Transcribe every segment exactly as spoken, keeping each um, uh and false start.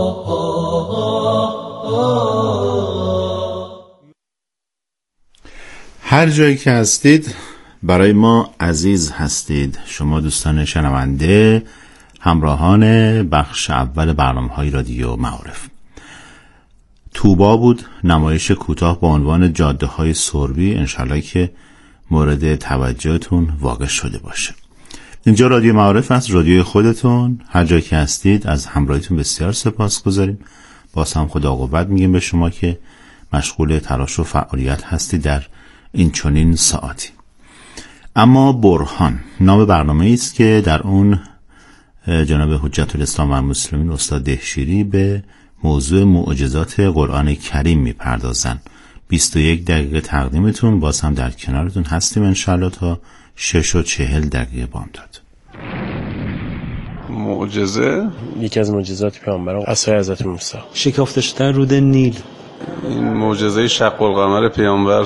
هر جایی که هستید برای ما عزیز هستید. شما دوستان شنونده، همراهان بخش اول برنامه‌های رادیو معارف. توبا بود، نمایش کوتاه با عنوان جاده های سربی. انشالله که مورد توجهتون واقع شده باشه. اینجا رادیو معارف است، رادیوی خودتون. هر جایی که هستید از همراهیتون بسیار سپاسگزاریم. باز هم خدا قوت میگیم به شما که مشغول تلاش و فعالیت هستید در این چنین ساعتی. اما برهان نام برنامه‌ای است که در اون جناب حجت الاسلام و المسلمین استاد دهشیری به موضوع معجزات قرآن کریم میپردازن. بیست و یک دقیقه تقدیمتون، باز هم در کنارتون هستیم انشالله تا شش و چهل دقیقه بامداد. معجزه یکی از معجزات پیامبران عصای حضرت موسی، شکافتش در رود نیل. این معجزه شق القمر پیامبر.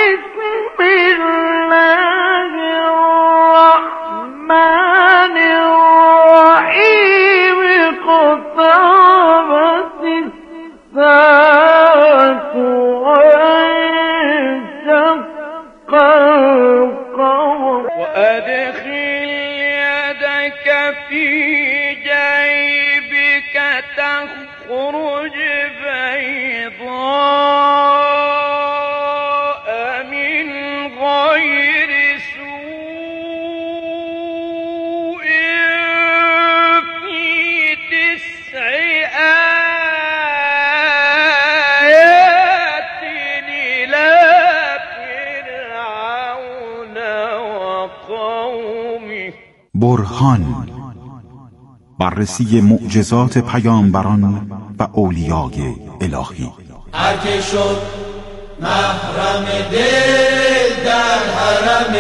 برهان، بررسی معجزات پیامبران و اولیای الهی. هر که شد محرم دل در حرم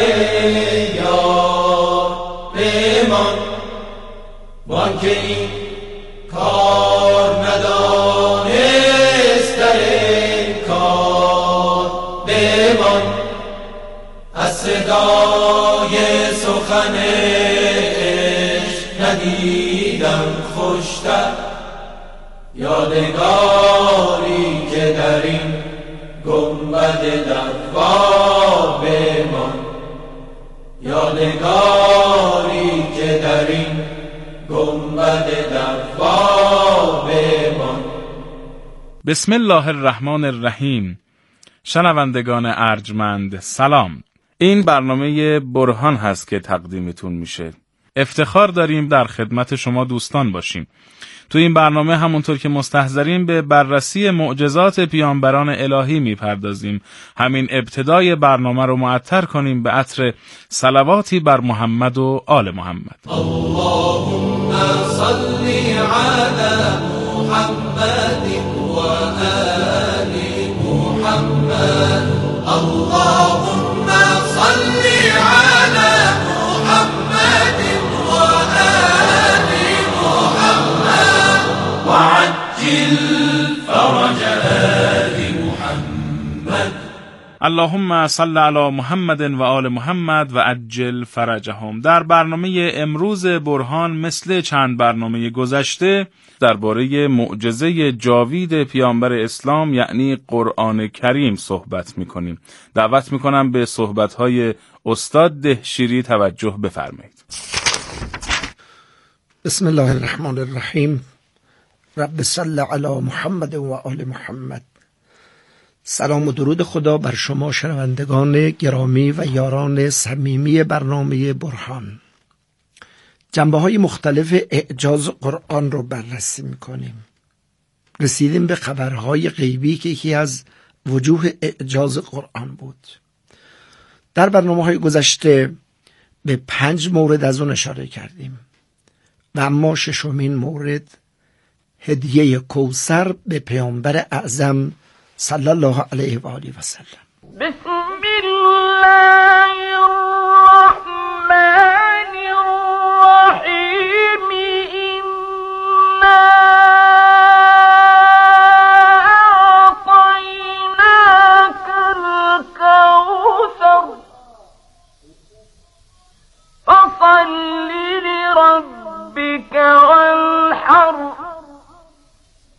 یار بمان، وان که این کار ندانست در این کار بمان. از صدای سخن ندیدم خوشتر، یادگاری که در این گنبد دوار بمان. یادگاری که در این گنبد دوار بمان. بسم الله الرحمن الرحیم. شنوندگان ارجمند سلام. این برنامه برهان هست که تقدیمتون میشه. افتخار داریم در خدمت شما دوستان باشیم. تو این برنامه همونطور که مستحضرین به بررسی معجزات پیامبران الهی میپردازیم. همین ابتدای برنامه رو معطر کنیم به عطر صلواتی بر محمد و آل محمد. اللهم صل علی محمد و آل محمد. اللهم صل علی محمد و آل محمد وعجل فرج آل محمد. اللهم صل علی محمد و آل محمد و عجل فرجهم. در برنامه امروز برهان مثل چند برنامه گذشته درباره معجزه جاوید پیامبر اسلام یعنی قرآن کریم صحبت می‌کنیم. دعوت می‌کنم به صحبت‌های استاد دهشیری توجه بفرمایید. بسم الله الرحمن الرحیم. رب صل علی محمد و آل محمد. سلام و درود خدا بر شما شنوندگان گرامی و یاران صمیمی برنامه برهان. جنبه های مختلف اعجاز قرآن رو بررسی میکنیم. رسیدیم به خبرهای غیبی که یکی از وجوه اعجاز قرآن بود. در برنامه های گذشته به پنج مورد از اون اشاره کردیم و اما ششمین مورد هدیه کوثر به پیامبر اعظم صلی الله علیه و آله و سلم. بسم الله الرحمن الرحیم. اینا اعطیناک الکوثر فصل لربک وانحر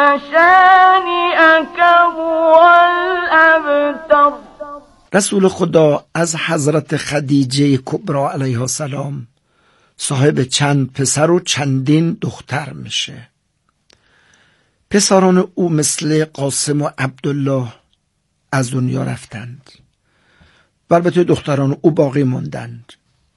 شانئك هو الأبتر. رسول خدا از حضرت خدیجه کبرا علیها السلام صاحب چند پسر و چندین دختر میشه. پسران او مثل قاسم و عبدالله از دنیا رفتند و البته دختران او باقی موندند.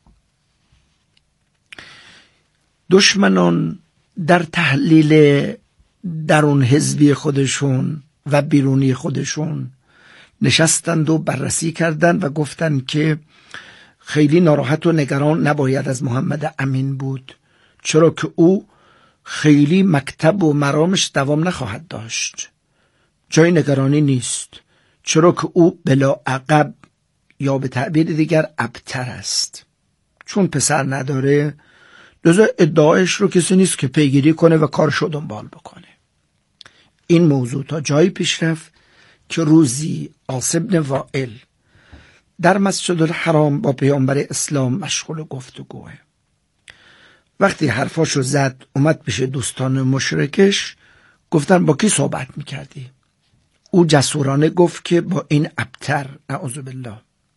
دشمنان در تحلیل درون حزبی خودشون و بیرونی خودشون نشستند و بررسی کردند و گفتند که خیلی ناراحت و نگران نباید از محمد امین بود، چرا که او خیلی مکتب و مرامش دوام نخواهد داشت. جای نگرانی نیست، چرا که او بلا عقب یا به تعبیر دیگر ابتر است. چون پسر نداره لذا ادعایش رو کسی نیست که پیگیری کنه و کارشو دنبال بکنه. این موضوع تا جایی پیش رفت که روزی عاص بن وائل در مسجد الحرام با پیامبر اسلام مشغول گفتگوه. وقتی حرفاشو زد اومد پیش دوستان مشرکش، گفتن با کی صحبت میکردی؟ او جسورانه گفت که با این ابتر، نعوذ بالله.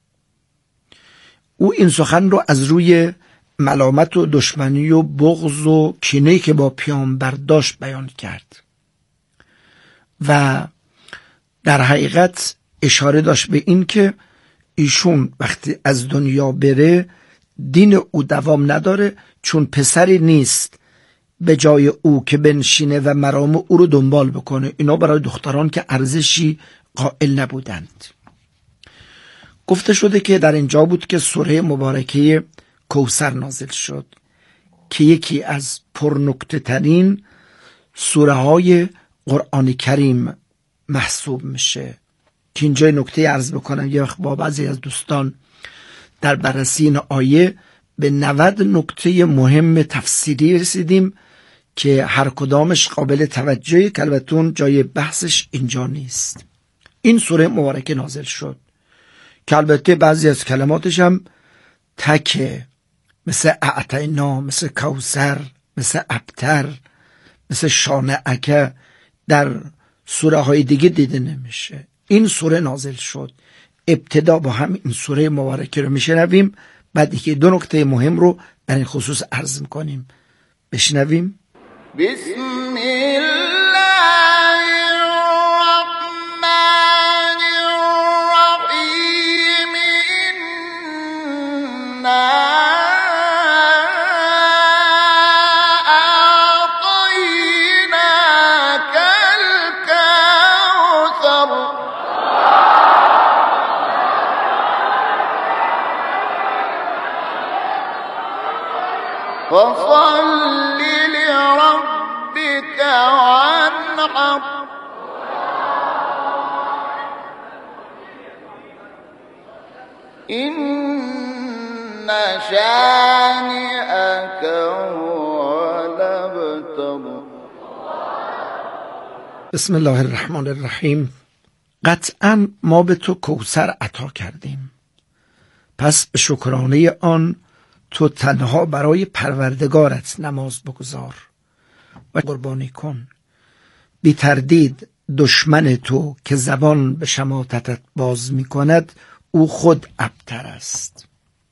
او این سخن رو از روی ملامت و دشمنی و بغض و کینه‌ای که با پیامبر داشت بیان کرد و در حقیقت اشاره داشت به این که ایشون وقتی از دنیا بره دین او دوام نداره، چون پسری نیست به جای او که بنشینه و مرام او رو دنبال بکنه. اینا برای دختران که ارزشی قائل نبودند. گفته شده که در اینجا بود که سوره مبارکه کوثر نازل شد که یکی از پرنکته ترین سوره های قرآن کریم محسوب میشه. که اینجا نکته عرض بکنم، یه وقت با بعضی از دوستان در بررسی این آیه به نود نکته مهم تفسیری رسیدیم که هر کدامش قابل توجهه، که البته جای بحثش اینجا نیست. این سوره مبارکه نازل شد که البته بعضی از کلماتش هم تکه، مثل اعطینا، مثل کوثر، مثل ابتر، مثل شانئک در سوره های دیگه دیده نمیشه. این سوره نازل شد. ابتدا با هم این سوره مبارکه رو میشنویم، بعد که دو نکته مهم رو در این خصوص عرض میکنیم. بشنویم. بسم الله الرحمن الرحیم. إنا أعطيناك الكوثر فصل لربك وانحر إن شانئك هو الأبتر. بسم الله الرحمن الرحیم. قطعا ما به تو کوثر عطا کردیم، پس به شکرانه آن تو تنها برای پروردگارت نماز بگذار و قربانی کن. بی تردید دشمن تو که زبان به شماتتت باز می کند او خود ابتر است.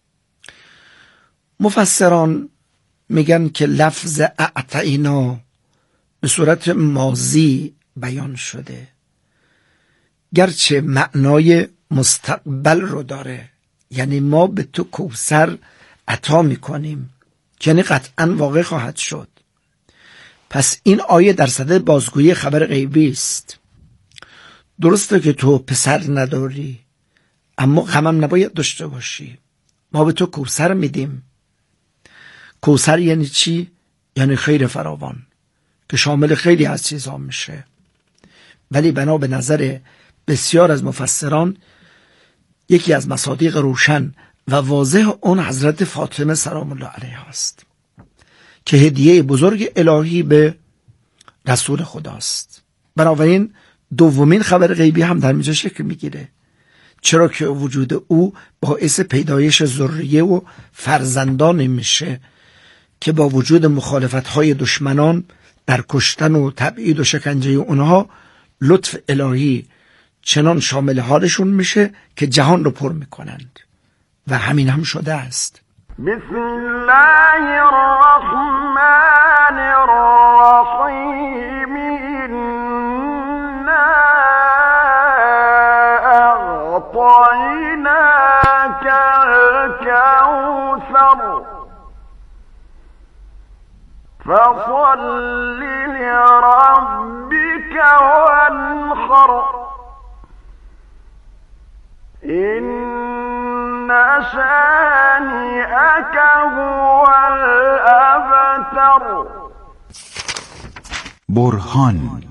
مفسران میگن که لفظ اعطینا به صورت ماضی بیان شده، گرچه معنای مستقبل رو داره، یعنی ما به تو کوثر عطا میکنیم، یعنی قطعا واقع خواهد شد. پس این آیه در صدد بازگویی خبر غیبی است. درسته که تو پسر نداری، اما غمم نباید داشته باشی. ما به تو کوثر میدیم. کوثر یعنی چی؟ یعنی خیر فراوان که شامل خیلی از چیزها میشه. ولی بنا به نظر بسیار از مفسران یکی از مصادیق روشن و واضح اون حضرت فاطمه سلام الله علیها است که هدیه بزرگ الهی به رسول خداست. بنابراین دومین خبر غیبی هم در اینجا شکل میگیره، چرا که وجود او باعث پیدایش ذریه و فرزندان میشه که با وجود مخالفت‌های دشمنان در کشتن و تبعید و شکنجه اونها لطف الهی چنان شامل حالشون میشه که جهان رو پر میکنند و همین هم شده است. بسم الله الرحمن الرحیم إنا أعطيناك الكوثر فصل لربك وانحر إن شانئك هو الأبتر. برهان،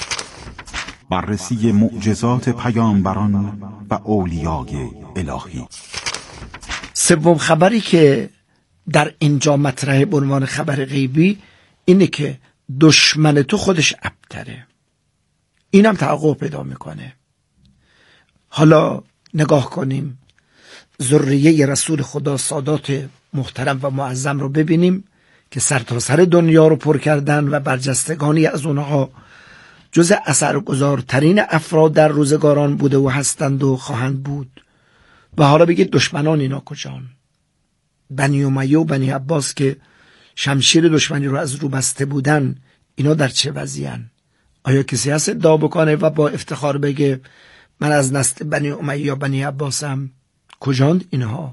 بررسی معجزات پیامبران و اولیای الهی. سوم خبری که در اینجا مطرحه به عنوان خبر غیبی اینه که دشمن تو خودش ابتره. اینم تحقق پیدا میکنه. حالا نگاه کنیم ذریه رسول خدا سادات محترم و معظم رو ببینیم که سرتاسر دنیا رو پر کردن و برجستگانی از اونها جز اثرگذارترین افراد در روزگاران بوده و هستند و خواهند بود. و حالا بگید دشمنان اینا کجان؟ بنی امیه و بنی عباس که شمشیر دشمنی رو از رو بسته بودن، اینا در چه وضعیان؟ آیا کسی هست ادعا بکنه و با افتخار بگه من از نسل بنی امیه یا بنی عباسم؟ کجاند اینها؟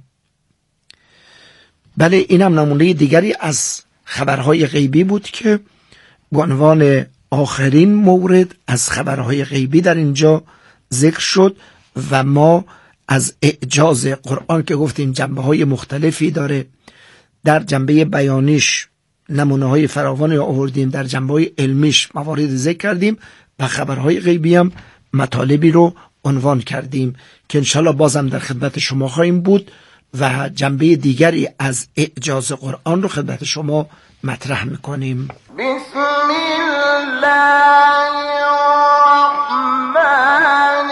بله، اینم نمونه دیگری از خبرهای غیبی بود که به عنوان آخرین مورد از خبرهای غیبی در اینجا ذکر شد و ما از اعجاز قرآن که گفتیم جنبه های مختلفی داره، در جنبه بیانیش نمونه های فراوانی آوردیم، در جنبه های علمیش موارد ذکر کردیم و خبرهای غیبی هم مطالبی رو عنوان کردیم که انشالله بازم در خدمت شما خواهیم بود و جنبه دیگری از اعجاز قرآن رو خدمت شما مطرح میکنیم. بسم الله الرحمن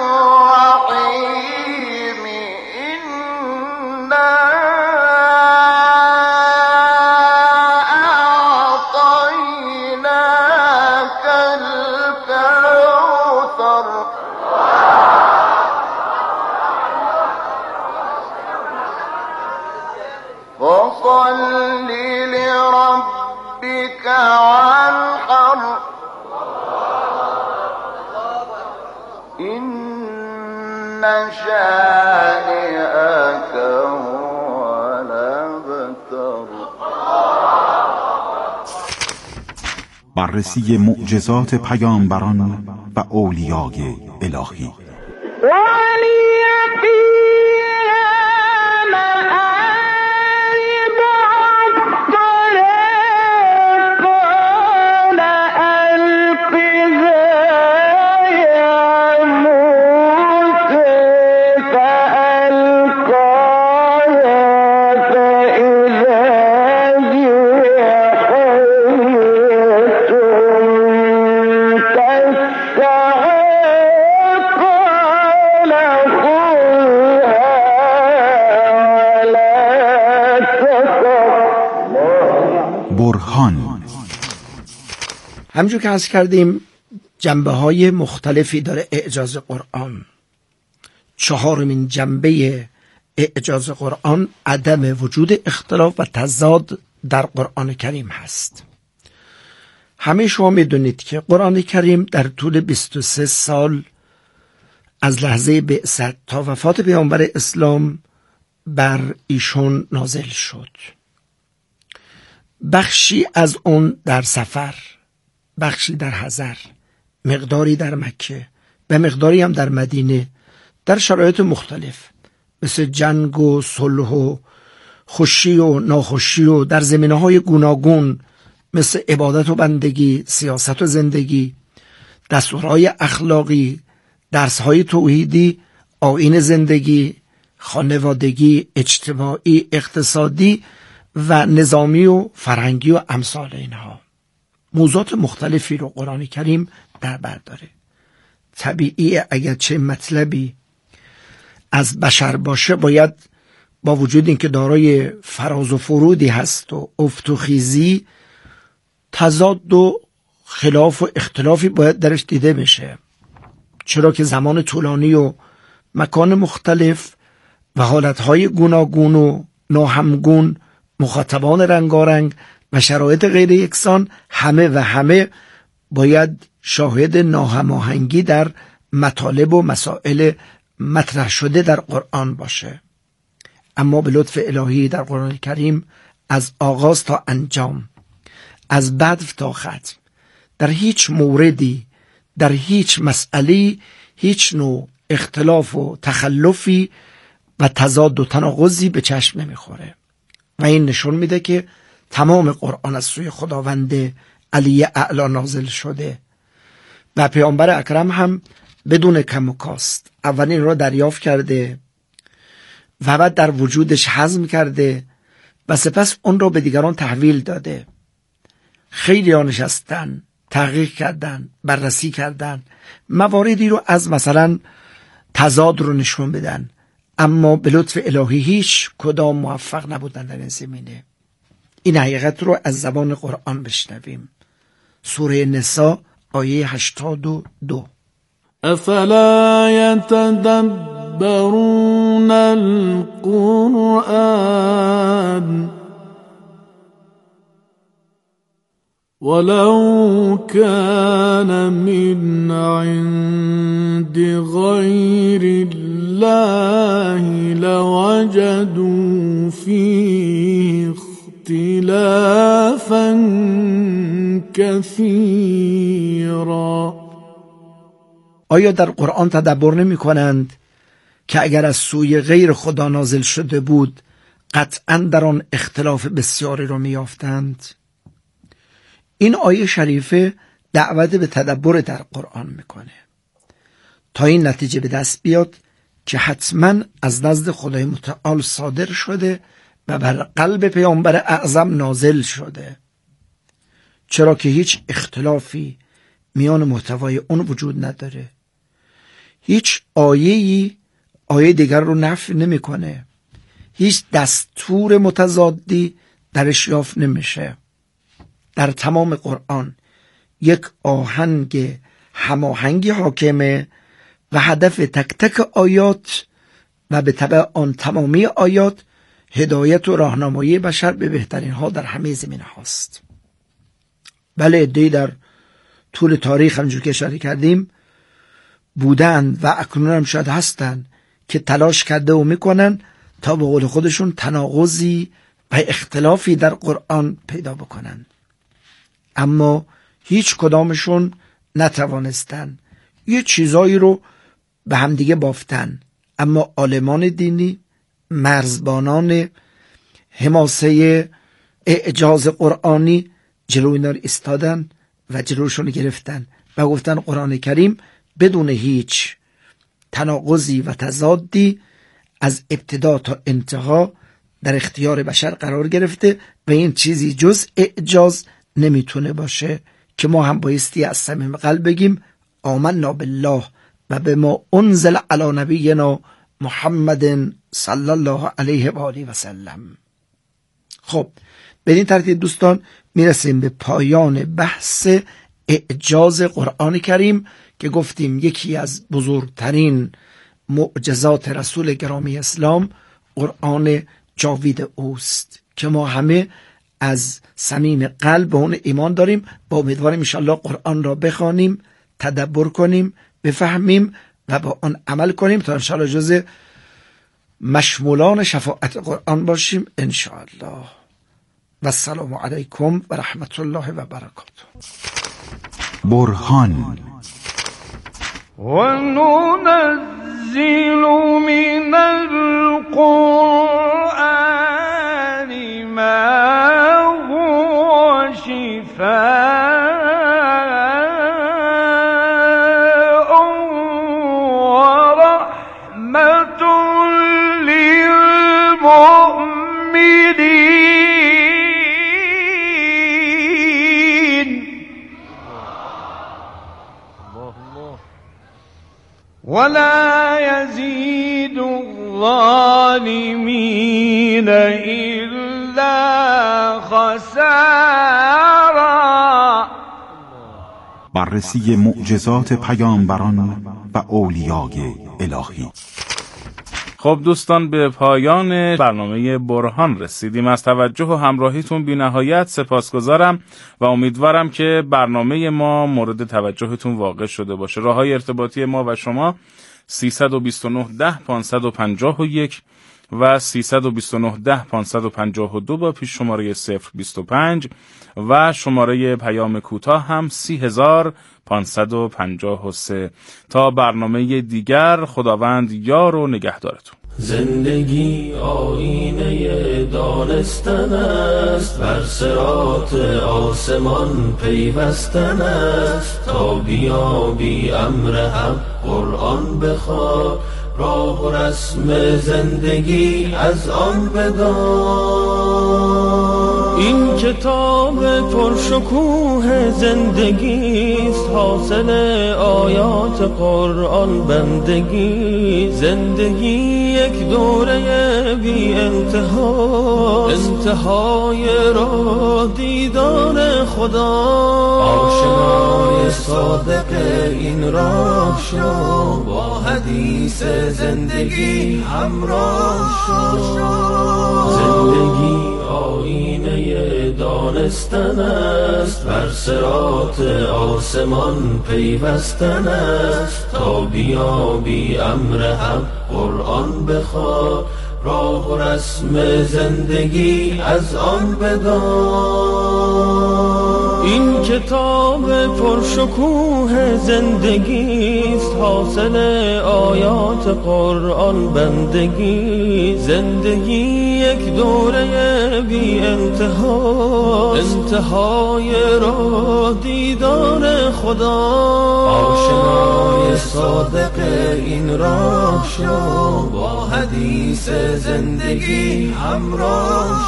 الرحیم إنا أعطيناك الكوثر فصل لربك وانحر إن شانئك هو الأبتر. بررسی معجزات پیامبران و اولیای الهی. برهان، همونجور که عرض کردیم جنبه های مختلفی داره اعجاز قرآن. چهارمین جنبه اعجاز قرآن عدم وجود اختلاف و تضاد در قرآن کریم هست. همه شما میدونید که قرآن کریم در طول بیست و سه سال از لحظه بعثت تا وفات پیامبر اسلام بر ایشون نازل شد. بخشی از اون در سفر، بخشی در حضر، مقداری در مکه و مقداری هم در مدینه در شرایط مختلف مثل جنگ و صلح و خوشی و ناخوشی و در زمینه‌های گوناگون مثل عبادت و بندگی، سیاست و زندگی، دستورهای اخلاقی، درسهای توحیدی، آیین زندگی، خانوادگی، اجتماعی، اقتصادی و نظامی و فرهنگی و امثال اینها. موضوعات مختلفی رو قرآن کریم در بر داره. طبیعیه اگرچه مطلبی از بشر باشه باید با وجود اینکه دارای فراز و فرودی هست و افت و خیزی، تضاد و خلاف و اختلافی باید درش دیده بشه، چرا که زمان طولانی و مکان مختلف و حالتهای گوناگون و ناهمگون، مخاطبان رنگارنگ و شرایط غیر یکسان، همه و همه باید شاهد ناهماهنگی در مطالب و مسائل مطرح شده در قرآن باشه. اما به لطف الهی در قرآن کریم از آغاز تا انجام، از بدو تا ختم، در هیچ موردی، در هیچ مسئله، هیچ نوع اختلاف و تخلفی و تضاد و تناقضی به چشم نمیخوره و این نشون میده که تمام قرآن از سوی خداوند علی اعلی نازل شده و پیامبر اکرم هم بدون کم و کاست اولین را دریافت کرده و بعد در وجودش هضم کرده و سپس اون را به دیگران تحویل داده. خیلی ها نشستن، تحقیق کردن، بررسی کردن، مواردی رو از مثلا تضاد رو نشون بدن، اما به لطف الهی هیچ کدام موفق نبودن در این زمینه. این حقیقت رو از زبان قرآن بشنویم. سوره نساء آیه هشتاد و دو. افلا یتدبرون القرآن ولو كان من عند غير الله لوجدوا فيه اختلافا كثيرا. آیا در قرآن تدبر نمی کنند که اگر از سوی غیر خدا نازل شده بود قطعا در آن اختلاف بسیاری رو می یافتند؟ این آیه شریفه دعوت به تدبر در قرآن میکنه تا این نتیجه به دست بیاد که حتما از نزد خدای متعال صادر شده و بر قلب پیامبر اعظم نازل شده، چرا که هیچ اختلافی میان محتوای اون وجود نداره. هیچ آیه‌ای آیه دیگر رو نفی نمیکنه، هیچ دستور متضادی درش یافت نمیشه. در تمام قرآن یک آهنگ هماهنگی حاکمه و هدف تک تک آیات و به تبع آن تمامی آیات هدایت و راهنمایی بشر به بهترین ها در همه زمینه هاست. بله، عده‌ای در طول تاریخ همونجور که اشاره کردیم بودند و اکنون هم شاید هستند که تلاش کرده و میکنن تا به قول خودشون تناقضی و اختلافی در قرآن پیدا بکنن، اما هیچ کدامشون نتوانستن. یه چیزایی رو به همدیگه بافتن، اما عالمان دینی، مرزبانان حماسه اعجاز قرآنی جلو اینا رو ایستادن و جلوشون گرفتن و گفتن قرآن کریم بدون هیچ تناقضی و تضادی از ابتدا تا انتها در اختیار بشر قرار گرفته و این چیزی جز اعجاز نمیتونه باشه که ما هم بایستی از صمیم قلب بگیم آمنا بالله و به ما انزل علی نبینا محمد صلی الله علیه و آله و سلم. خب به این ترتیب دوستان میرسیم به پایان بحث اعجاز قرآن کریم که گفتیم یکی از بزرگترین معجزات رسول گرامی اسلام قرآن جاوید اوست که ما همه از صمیم قلب به اون ایمان داریم. با امیدواریم انشاءالله قرآن را بخوانیم، تدبر کنیم، بفهمیم و با آن عمل کنیم تا انشاءالله جز مشمولان شفاعت قرآن باشیم انشاءالله. و السلام علیکم و رحمت الله و برکاته. برهان و ننزل من القرآن ما هو شفاء و رحمة للمؤمنين ولا يزيد الظالمين إلا خسارا. بررسی معجزات پیامبران و اولیای الهی. خب دوستان، به پایان برنامه برهان رسیدیم. از توجه و همراهیتون بی نهایت سپاسگزارم و امیدوارم که برنامه ما مورد توجهتون واقع شده باشه. راههای ارتباطی ما و شما سیصد و بیست و نه ده پانصد و پنجاه و یک و سیصد و بیست و نه ده پانصد و پنجاه و دو با پیش شماره صفر بیست و پنج و شماره پیام کوتاه هم سی هزار پانصد و پنجاه و سه. تا برنامه دیگر، خداوند یار و نگهدارتون. زندگی آینه دانستن است، بر صراط آسمان پیوستن است. تا بیابی امر حق قرآن بخوان، راه و رسم زندگی از آن بدان. این کتاب پرشکوه زندگیست، حاصل آیات قرآن بندگی. زندگی یک دوره بی انتها، انتهای راه دیدار خدا. آشنای صادق این راه شو، با حدیث زندگی همراه شو. زندگی آینه دانستن است، بر صراط آسمان پیوستن است. تا بیابی امر حق قرآن بخوان، راه و رسم زندگی از آن بدان. این کتاب پرشکوه زندگیست، حاصل آیات قرآن بندگی. زندگی یک دوره بی انتها، انتهای راه دیدار خدا. آشنای صادق این راه شو، با حدیث زندگی همراه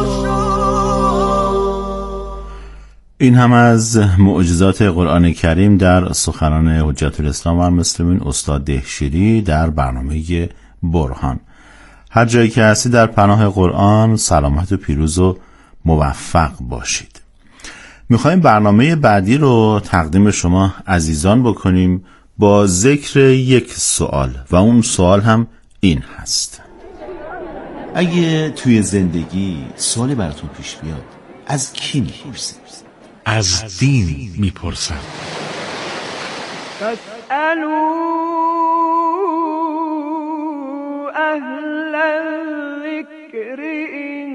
شو. این هم از معجزات قرآن کریم در سخنان حجت الاسلام و المسلمین استاد دهشیری در برنامه برهان. هر جایی که هستی در پناه قرآن سلامت و پیروز و موفق باشید. میخوایم برنامه بعدی رو تقدیم شما عزیزان بکنیم با ذکر یک سوال و اون سوال هم این هست: اگه توی زندگی سوالی براتون پیش بیاد، از کی میپرسید؟ از دین میپرسم. فاسألوا اهل الذکر ان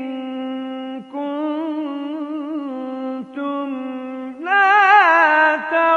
کنتم لا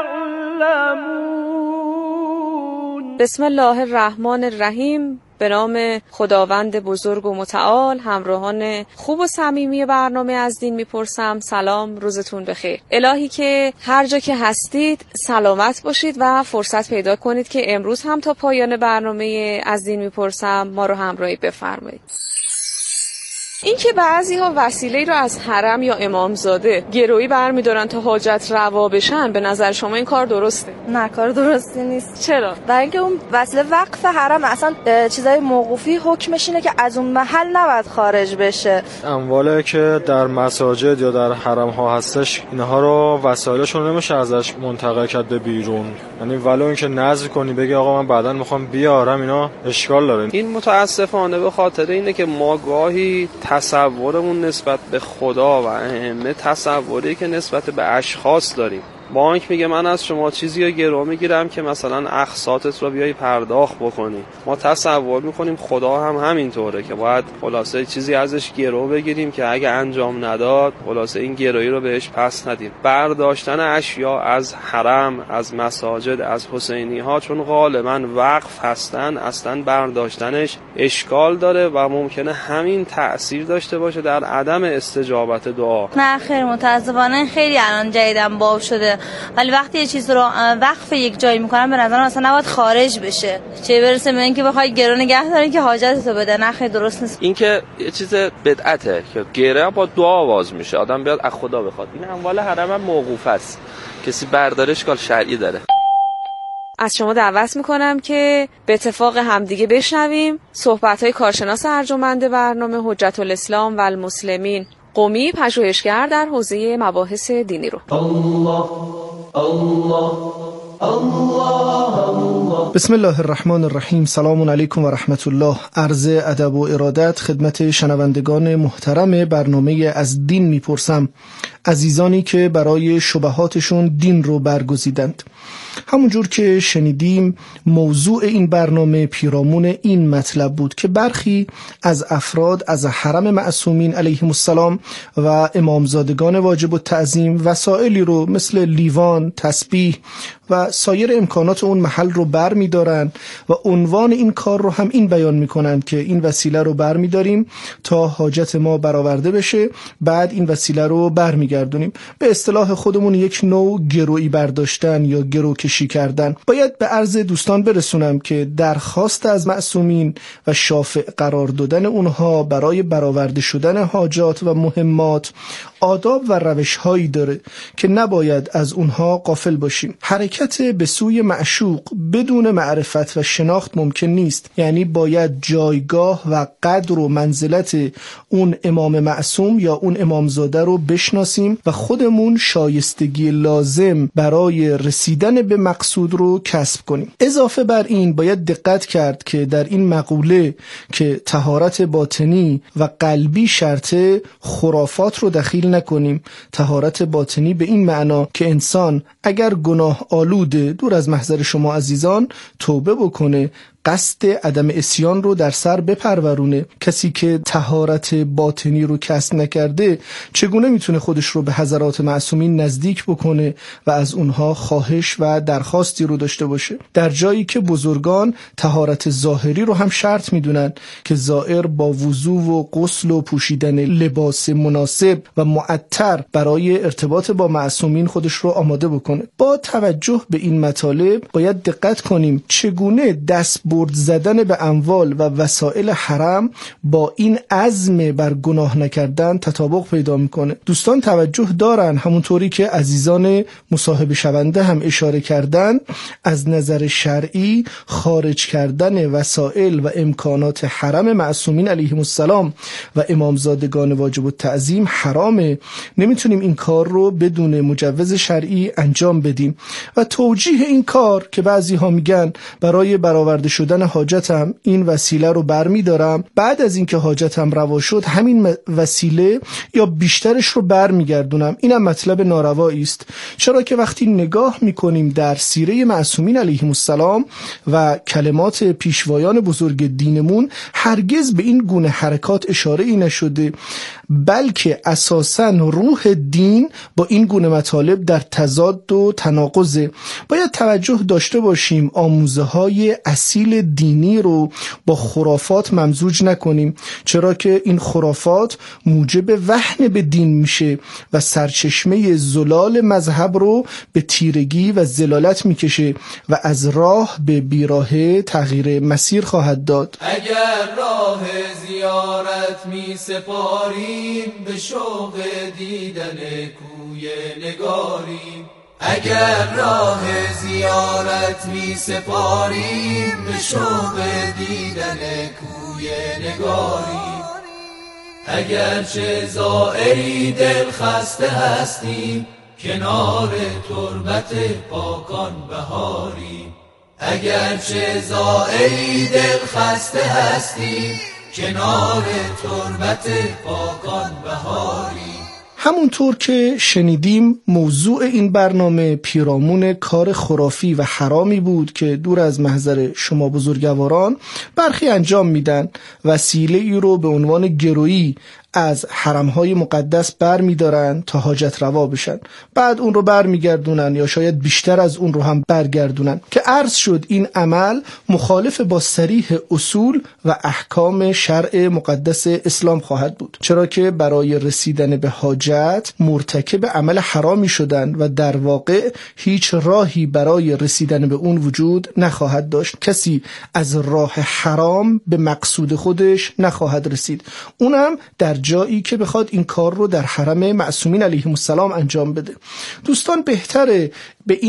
تعلمون. بسم الله الرحمن الرحیم. به نام خداوند بزرگ و متعال. همراهان خوب و صمیمی برنامه از دین میپرسم، سلام، روزتون بخیر. الهی که هر جا که هستید سلامت باشید و فرصت پیدا کنید که امروز هم تا پایان برنامه از دین میپرسم ما رو همراهی بفرمایید. این که بعضی ها وسیله رو از حرم یا امامزاده گرویی برمی‌دارن تا حاجت روا بشن، به نظر شما این کار درسته؟ نه، کار درستی نیست. چرا؟ برای اینکه اون وسیله وقف حرم، اصلا چیزای موقوفی حکمش اینه که از اون محل نباید خارج بشه. اموالی که در مساجد یا در حرم ها هستش، اینها رو وسایلشون نمیشه ازش منتقل کرد به بیرون. یعنی ولو اینکه نذر کنی بگی آقا من بعداً میخوام بیارم، اینا اشکال داره. این متاسفانه به خاطر اینه که ما گاهی تصورمون نسبت به خدا و ائمه تصوری که نسبت به اشخاص داریم. بانک میگه من از شما چیزی رو گرو میگیرم که مثلا اقساطت رو بیای پرداخت بکنی. ما تصور میکنیم خدا هم همینطوره که باید خلاصه چیزی ازش گرو بگیریم که اگه انجام نداد خلاصه این گرویی رو بهش پس ندیم. برداشتن اشیا از حرم، از مساجد، از حسینی ها چون غالبا وقف هستن، اصلا برداشتنش اشکال داره و ممکنه همین تأثیر داشته باشه در عدم استجابت دعا. نه خیر، متاسفانه خیلی الان جدیدن باب شده، ولی وقتی یه چیز رو وقف یک جایی میکنن به نظرم اصلا نباید خارج بشه، چه برسه به اینکه بخوای گرو نگه داری که حاجتتو بده. نه خیلی درست نیست. این که یه چیز بدعته که گره با دعا آواز میشه، آدم بیاد از خدا بخواد. این اموال حرم هم موقوف است، کسی برداره اشکال شرعی داره. از شما دعوت میکنم که به اتفاق همدیگه بشنویم صحبت‌های کارشناس ارجمند برنامه حجت الاسلام و المسلمین قمی، پژوهشگر در حوزه مباحث دینی رو. الله الله الله الله. بسم الله الرحمن الرحیم. سلام علیکم و رحمت الله. عرض ادب و ارادت خدمت شنوندگان محترم برنامه از دین میپرسم، عزیزانی که برای شبهاتشون دین رو برگزیدند. همونجور که شنیدیم موضوع این برنامه پیرامون این مطلب بود که برخی از افراد از حرم معصومین علیهم السلام و امامزادگان واجب التعظیم وسائلی رو مثل لیوان، تسبیح و سایر امکانات اون محل رو بر می دارن و عنوان این کار رو هم این بیان می کنن که این وسیله رو بر می داریم تا حاجت ما برآورده بشه، بعد این وسیله رو بر می گردونیم. به اصطلاح خودمون یک نوع گرویی برداشتن یا گرو کشی کردن. باید به عرض دوستان برسونم که درخواست از معصومین و شافع قرار دادن اونها برای برآورده شدن حاجات و مهمات آداب و روش هایی داره که نباید از اونها غافل باشیم. حرکت به سوی معشوق بدون معرفت و شناخت ممکن نیست، یعنی باید جایگاه و قدر و منزلت اون امام معصوم یا اون امامزاده رو بشناسیم و خودمون شایستگی لازم برای رسیدن به مقصود رو کسب کنیم. اضافه بر این باید دقت کرد که در این مقوله که طهارت باطنی و قلبی شرطه، خرافات رو دخیل نکنیم. طهارت باطنی به این معنا که انسان اگر گناه آلوده، دور از محضر شما عزیزان، توبه بکنه، قصد عدم عصیان رو در سر بپرورونه. کسی که طهارت باطنی رو کسب نکرده چگونه میتونه خودش رو به حضرات معصومین نزدیک بکنه و از اونها خواهش و درخواستی رو داشته باشه؟ در جایی که بزرگان طهارت ظاهری رو هم شرط میدونن که زائر با وضو و غسل و پوشیدن لباس مناسب و معطر برای ارتباط با معصومین خودش رو آماده بکنه. با توجه به این مطالب باید دقت کنیم چگونه دست برد زدن به اموال و وسایل حرام با این عزم بر گناه نکردن تطابق پیدا میکنه. دوستان توجه دارن، همونطوری که عزیزان مصاحبه شونده هم اشاره کردن، از نظر شرعی خارج کردن وسایل و امکانات حرم معصومین علیهم السلام و امامزادگان واجب التعظیم حرامه. نمیتونیم این کار رو بدون مجوز شرعی انجام بدیم و توجیه این کار که بعضی ها میگن برای برآورده شدن حاجتم این وسیله رو برمی دارم، بعد از اینکه حاجتم روا شد همین وسیله یا بیشترش رو برمی گردونم. اینم مطلب ناروایی است، چرا که وقتی نگاه میکنیم در سیره معصومین علیهم السلام و کلمات پیشوایان بزرگ دینمون هرگز به این گونه حرکات اشاره ای نشده، بلکه اساساً روح دین با این گونه مطالب در تضاد و تناقضه. باید توجه داشته باشیم آموزه های اصیل دینی رو با خرافات ممزوج نکنیم، چرا که این خرافات موجب وهن به دین میشه و سرچشمه زلال مذهب رو به تیرگی و زلالت میکشه و از راه به بیراهه تغییر مسیر خواهد داد. اگر راه زیارت می سپاریم به شوق دیدن کوی نگاریم، اگر راه زیارت می سپاریم به شوق دیدن کوی نگاریم، اگر چه زائری دل خسته هستیم کنار تربت پاکان بهاریم، اگر چه زائری دل خسته هستیم کنار تربت پاکان بهاریم. همونطور که شنیدیم موضوع این برنامه پیرامون کار خرافی و حرامی بود که دور از محضر شما بزرگواران برخی انجام میدن. وسیله ای رو به عنوان گرویی از حرمهای مقدس بر می دارن تا حاجت روا بشن، بعد اون رو بر می گردونن یا شاید بیشتر از اون رو هم برگردونن که عرض شد این عمل مخالف با صریح اصول و احکام شرع مقدس اسلام خواهد بود، چرا که برای رسیدن به حاجت مرتکب عمل حرامی شدن و در واقع هیچ راهی برای رسیدن به اون وجود نخواهد داشت. کسی از راه حرام به مقصود خودش نخواهد رسید، اونم در جایی که بخواد این کار رو در حرم معصومین علیهم السلام انجام بده. دوستان بهتره به این